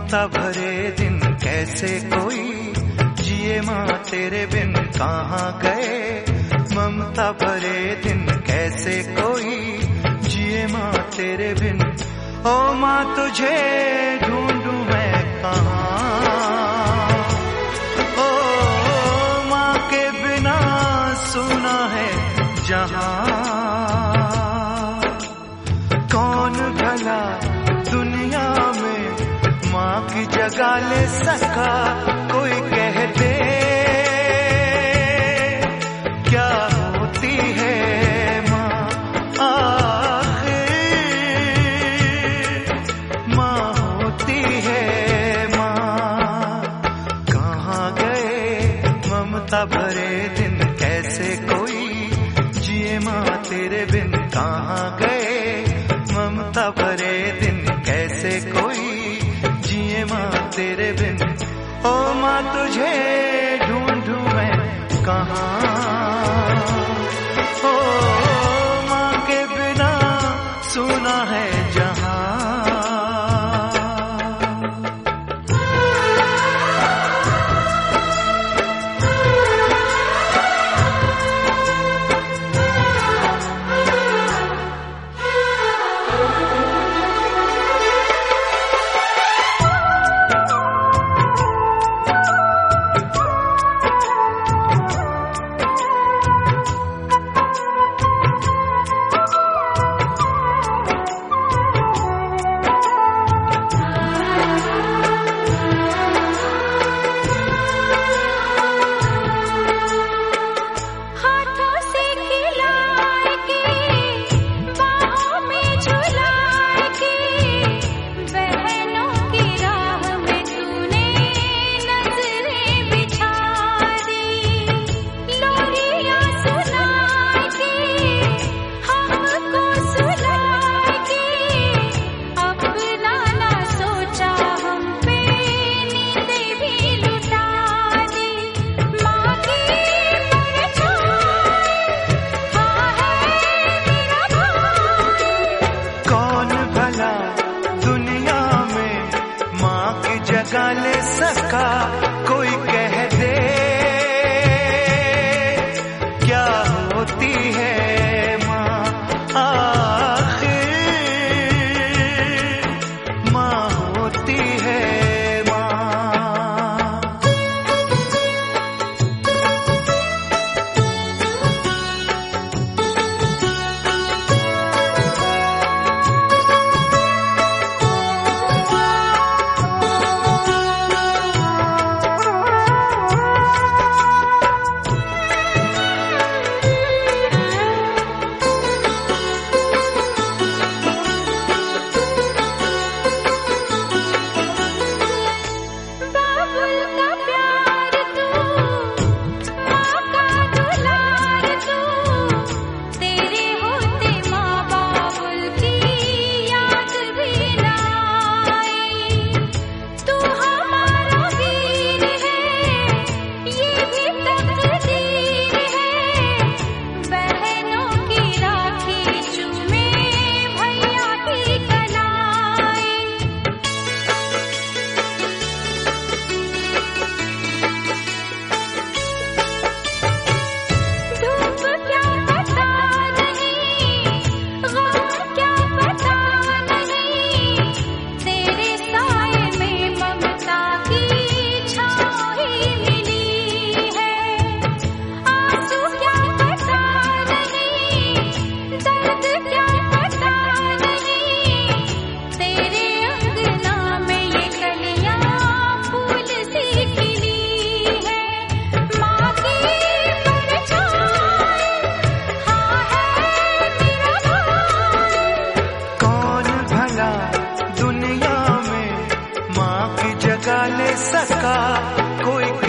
ममता भरे दिन कैसे कोई जिए माँ तेरे बिन कहाँ गए। ममता भरे दिन कैसे कोई जिए माँ तेरे बिन। ओ माँ तुझे ढूंढूं मैं कहाँ। ओ माँ के बिना सुना है जहाँ। कौन भला दुनिया में माँ की जगह ले सका। कोई कह दे क्या होती है माँ आखिर। माँ होती है माँ। कहाँ गए ममता भरे दिन कैसे कोई जिए माँ तेरे बिन। कहाँ गए ममता भरे दिन कैसे कोई जिए माँ तेरे बिन। ओ माँ तुझे ढूंढूं मैं कहाँ। ओ माँ के बिना सुना है जहाँ। जगा ले सका। कोई कह दे क्या होती है माँ आखिर। माँ होती है माँ। दुनिया में माँ की जगह ले सका। कोई